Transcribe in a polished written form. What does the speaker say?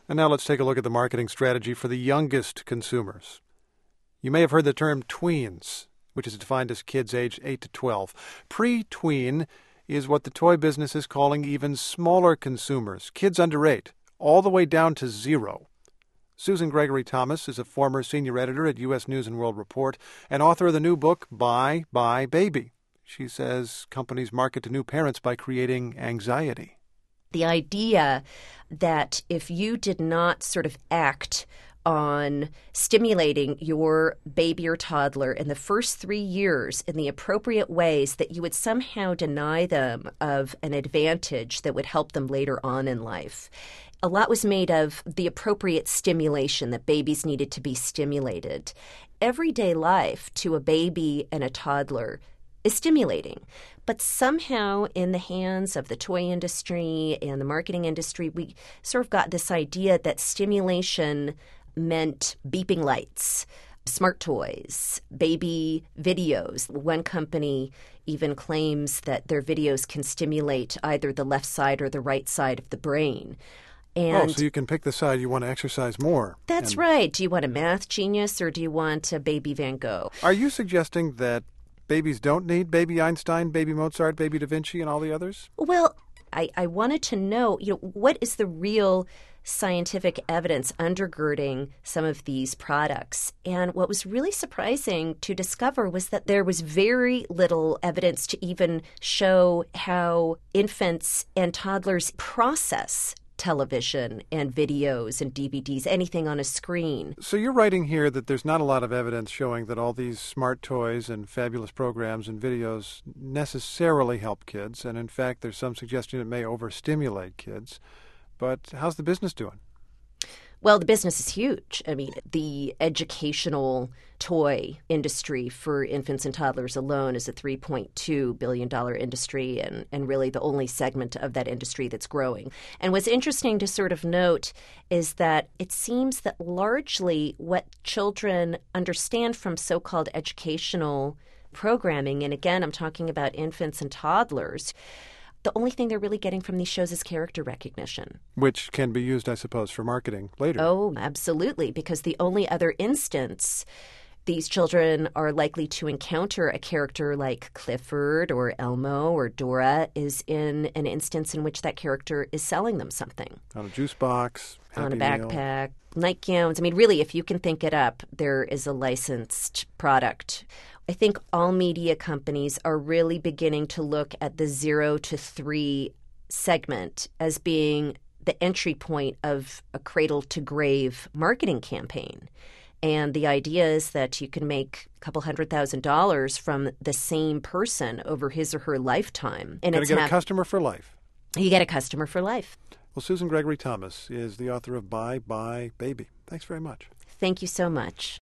And now let's take a look at the marketing strategy for the youngest consumers. You may have heard the term tweens, which is defined as kids aged 8 to 12. Pre-tween is what the toy business is calling even smaller consumers, kids under 8, all the way down to 0. Susan Gregory Thomas is a former senior editor at U.S. News & World Report and author of the new book, Buy, Buy, Baby. She says companies market to new parents by creating anxiety. The idea that if you did not sort of act on stimulating your baby or toddler in the first 3 years in the appropriate ways, that you would somehow deny them of an advantage that would help them later on in life. A lot was made of the appropriate stimulation, that babies needed to be stimulated. Everyday life to a baby and a toddler is stimulating. But somehow in the hands of the toy industry and the marketing industry, we sort of got this idea that stimulation meant beeping lights, smart toys, baby videos. One company even claims that their videos can stimulate either the left side or the right side of the brain. And so you can pick the side you want to exercise more. That's right. Do you want a math genius or do you want a baby Van Gogh? Are you suggesting that babies don't need baby Einstein, baby Mozart, baby Da Vinci, and all the others? Well, I wanted to know, what is the real scientific evidence undergirding some of these products? And what was really surprising to discover was that there was very little evidence to even show how infants and toddlers process television and videos and DVDs, anything on a screen. So you're writing here that there's not a lot of evidence showing that all these smart toys and fabulous programs and videos necessarily help kids, and in fact there's some suggestion it may overstimulate kids. But how's the business doing? Well, the business is huge. I mean, the educational toy industry for infants and toddlers alone is a $3.2 billion industry and really the only segment of that industry that's growing. And what's interesting to sort of note is that it seems that largely what children understand from so-called educational programming, and again, I'm talking about infants and toddlers, the only thing they're really getting from these shows is character recognition. Which can be used, I suppose, for marketing later. Oh, absolutely, because the only other instance these children are likely to encounter a character like Clifford or Elmo or Dora is in an instance in which that character is selling them something. On a juice box, on a Happy backpack, Meal. nightgowns. I mean, really, if you can think it up, there is a licensed product. I think all media companies are really beginning to look at the 0 to 3 segment as being the entry point of a cradle-to-grave marketing campaign. And the idea is that you can make a couple $100,000 from the same person over his or her lifetime. And Gotta get a customer for life. You get a customer for life. Well, Susan Gregory Thomas is the author of Buy, Buy, Baby. Thanks very much. Thank you so much.